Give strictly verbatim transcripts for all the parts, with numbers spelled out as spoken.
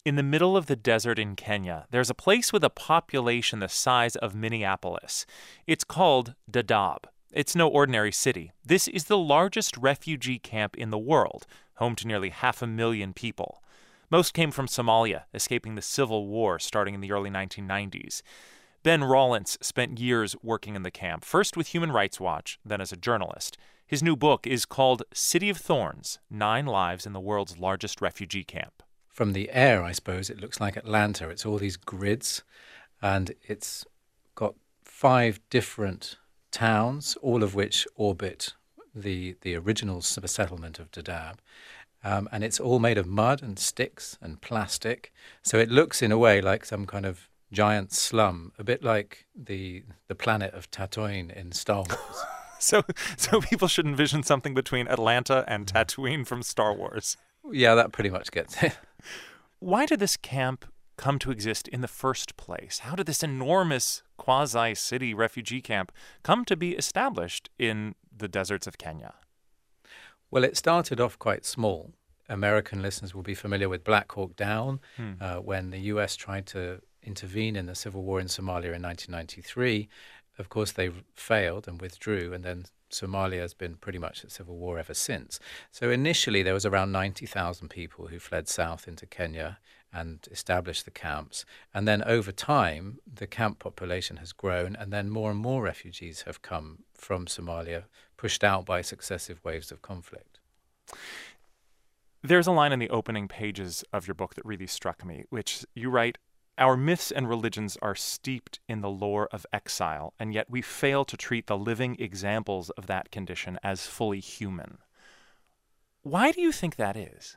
In the middle of the desert in Kenya, there's a place with a population the size of Minneapolis. It's called Dadaab. It's no ordinary city. This is the largest refugee camp in the world, home to nearly half a million people. Most came from Somalia, escaping the civil war starting in the early nineteen nineties. Ben Rollins spent years working in the camp, first with Human Rights Watch, then as a journalist. His new book is called City of Thorns: Nine Lives in the World's Largest Refugee Camp. From the air, I suppose, it looks like Atlanta. It's all these grids, and it's got five different towns, all of which orbit the the original settlement of Dadaab. Um, and it's all made of mud and sticks and plastic. So it looks, in a way, like some kind of giant slum, a bit like the the planet of Tatooine in Star Wars. so, so people should envision something between Atlanta and Tatooine from Star Wars. Yeah, that pretty much gets it. Why did this camp come to exist in the first place? How did this enormous quasi-city refugee camp come to be established in the deserts of Kenya? Well, it started off quite small. American listeners will be familiar with Black Hawk Down, hmm. uh, when the U S tried to intervene in the civil war in Somalia in nineteen ninety-three. Of course, they failed and withdrew, and then Somalia has been pretty much at civil war ever since. So initially, there was around ninety thousand people who fled south into Kenya and established the camps. And then over time, the camp population has grown, and then more and more refugees have come from Somalia, pushed out by successive waves of conflict. There's a line in the opening pages of your book that really struck me, which you write, "Our myths and religions are steeped in the lore of exile, and yet we fail to treat the living examples of that condition as fully human." Why do you think that is?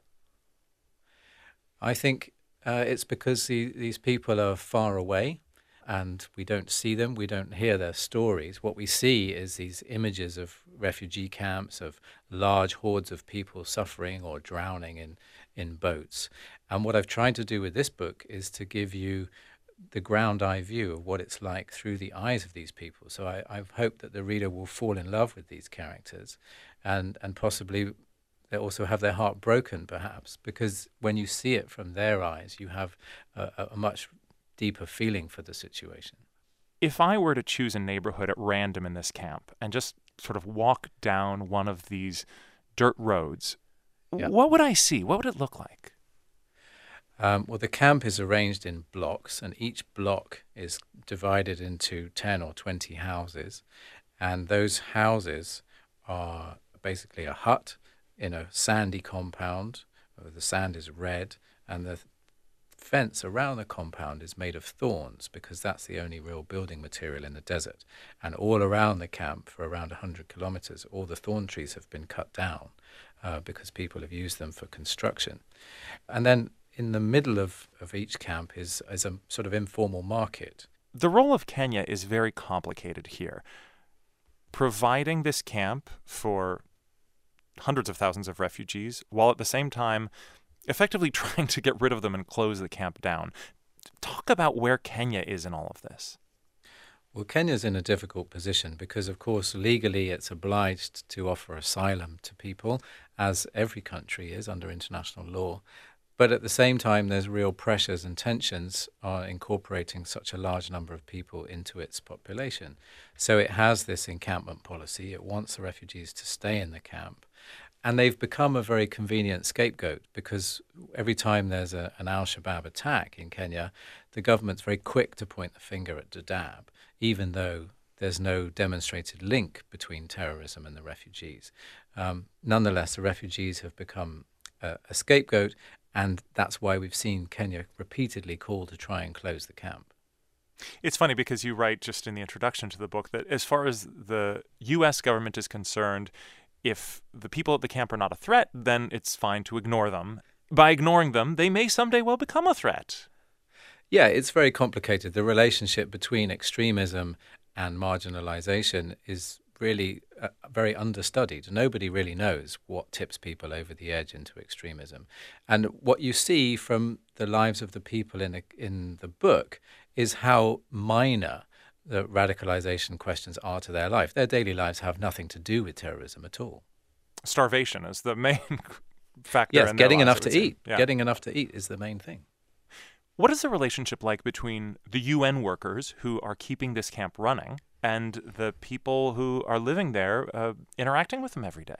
I think uh, it's because the, these people are far away, and we don't see them, we don't hear their stories. What we see is these images of refugee camps, of large hordes of people suffering or drowning in, in boats. And what I've tried to do with this book is to give you the ground eye view of what it's like through the eyes of these people. So I, I've hoped that the reader will fall in love with these characters, and, and possibly they also have their heart broken, perhaps, because when you see it from their eyes, you have a, a much deeper feeling for the situation. If I were to choose a neighborhood at random in this camp and just sort of walk down one of these dirt roads, yeah. what would I see? What would it look like? Um, well, the camp is arranged in blocks, and each block is divided into ten or twenty houses. And those houses are basically a hut in a sandy compound. The sand is red, and the fence around the compound is made of thorns, because that's the only real building material in the desert. And all around the camp, for around one hundred kilometers, all the thorn trees have been cut down uh, because people have used them for construction. And then in the middle of, of each camp is, is a sort of informal market. The role of Kenya is very complicated here. Providing this camp for hundreds of thousands of refugees, while at the same time effectively trying to get rid of them and close the camp down. Talk about where Kenya is in all of this. Well, Kenya's in a difficult position because, of course, legally it's obliged to offer asylum to people, as every country is under international law. But at the same time, there's real pressures and tensions on incorporating such a large number of people into its population. So it has this encampment policy. It wants the refugees to stay in the camp. And they've become a very convenient scapegoat, because every time there's a, an al-Shabaab attack in Kenya, the government's very quick to point the finger at Dadaab, even though there's no demonstrated link between terrorism and the refugees. Um, nonetheless, the refugees have become a, a scapegoat, and that's why we've seen Kenya repeatedly call to try and close the camp. It's funny because you write just in the introduction to the book that as far as the U S government is concerned, if the people at the camp are not a threat, then it's fine to ignore them. By ignoring them, they may someday well become a threat. Yeah, it's very complicated. The relationship between extremism and marginalization is really uh, very understudied. Nobody really knows what tips people over the edge into extremism. And what you see from the lives of the people in, a, in the book is how minor the radicalization questions are to their life. Their daily lives have nothing to do with terrorism at all. Starvation is the main factor. Yes, in getting their enough lives, to eat. Yeah. Getting enough to eat is the main thing. What is the relationship like between the U N workers who are keeping this camp running and the people who are living there, uh, interacting with them every day?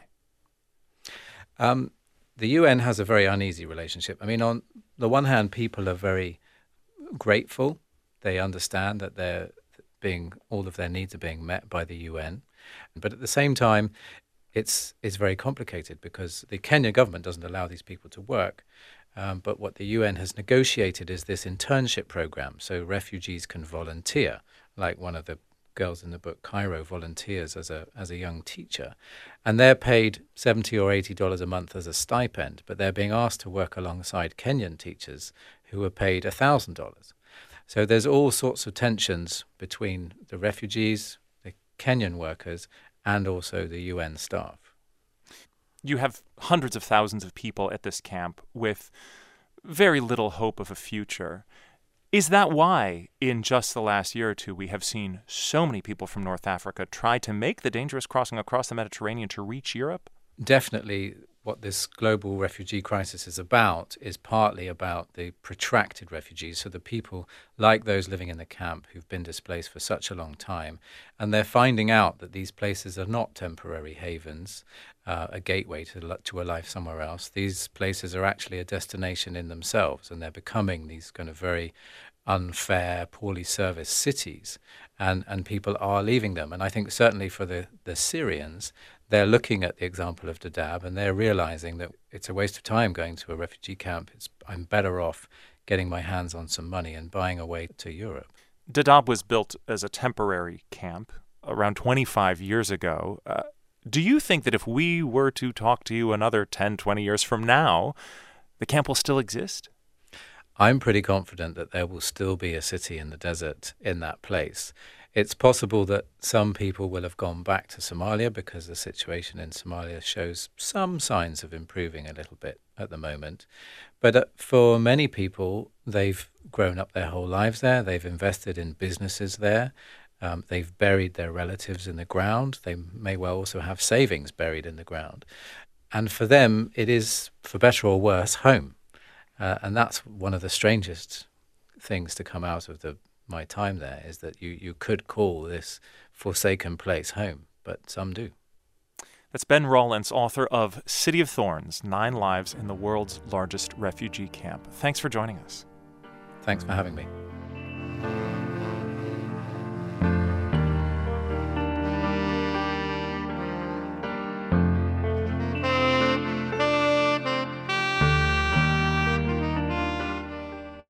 Um, the U N has a very uneasy relationship. I mean, on the one hand, people are very grateful. They understand that they're being all of their needs are being met by the U N, but at the same time, it's it's very complicated because the Kenya government doesn't allow these people to work. Um, but what the U N has negotiated is this internship program, so refugees can volunteer, like one of the girls in the book, Cairo, volunteers as a as a young teacher, and they're paid seventy or eighty dollars a month as a stipend, but they're being asked to work alongside Kenyan teachers who are paid a thousand dollars. So there's all sorts of tensions between the refugees, the Kenyan workers, and also the U N staff. You have hundreds of thousands of people at this camp with very little hope of a future. Is that why, in just the last year or two, we have seen so many people from North Africa try to make the dangerous crossing across the Mediterranean to reach Europe? Definitely what this global refugee crisis is about is partly about the protracted refugees, so the people like those living in the camp who've been displaced for such a long time, and they're finding out that these places are not temporary havens, uh, a gateway to, to a life somewhere else. These places are actually a destination in themselves, and they're becoming these kind of very unfair, poorly serviced cities, and, and people are leaving them. And I think certainly for the, the Syrians, they're looking at the example of Dadaab and they're realizing that it's a waste of time going to a refugee camp. It's, I'm better off getting my hands on some money and buying a way to Europe. Dadaab was built as a temporary camp around twenty-five years ago. Uh, do you think that if we were to talk to you another ten, twenty years from now, the camp will still exist? I'm pretty confident that there will still be a city in the desert in that place. It's possible that some people will have gone back to Somalia because the situation in Somalia shows some signs of improving a little bit at the moment. But uh, for many people, they've grown up their whole lives there. They've invested in businesses there. Um, they've buried their relatives in the ground. They may well also have savings buried in the ground. And for them, it is, for better or worse, home. Uh, and that's one of the strangest things to come out of the my time there, is that you, you could call this forsaken place home, but some do. That's Ben Rollins, author of City of Thorns, Nine Lives in the World's Largest Refugee Camp. Thanks for joining us. Thanks for having me.